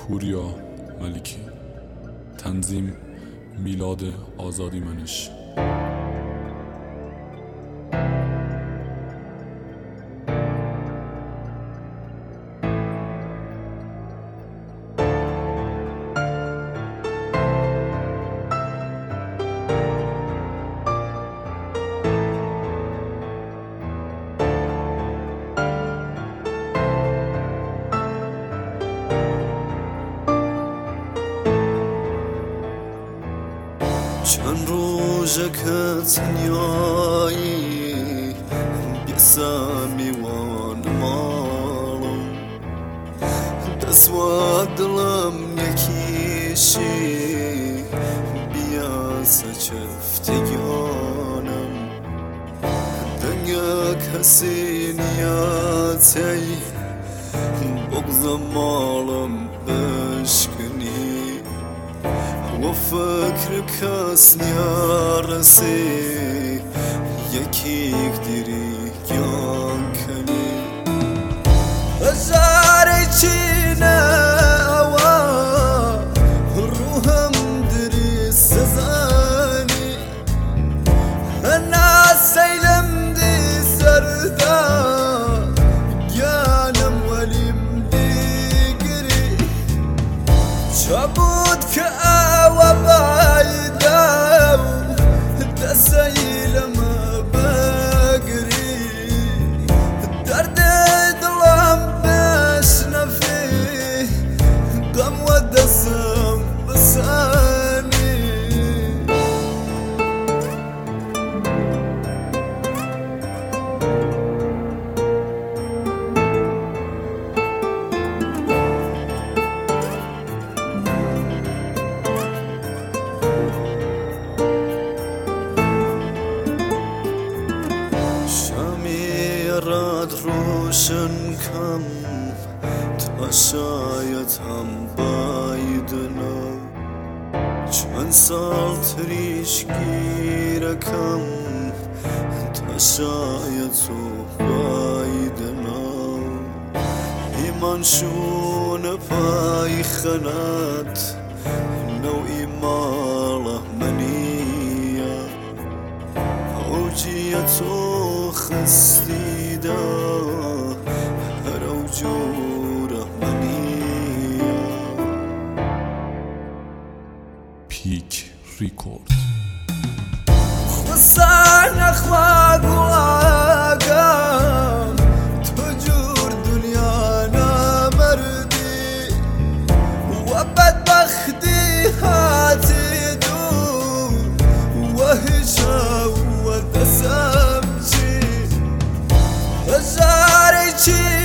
پوریا ملکی. تنظیم میلاد آزادی منش. چند روزه که تنیایی بیسامی وان مالم دست و دلم یکیشی بیاسه چفتگانم دنیا کسی نیاتی بغض مالم بشکنی وفكر كاسني عرسي يكيك ديري يانكني هزاري تشينا هوا روهم دري سزاني الناس سيلم دي سردا جانم وليم دي قري شابود وبعيداو التسيل ما بقري الدرد ظلام بسنا فيه قم ودسم بساني راد روشن کم تا شاید هم بایدنا چند سال تریشگیرکم تا شاید تو بایدنا ایمان شون پای خنات نوعی ماله منیه اوجیتو خستی دا هر اوجوره منیه. پیک ریکورد. خسان اخواق واقام تجور دنیا نامردی و بدبختی هاتی دو و هجا و دسم هزاري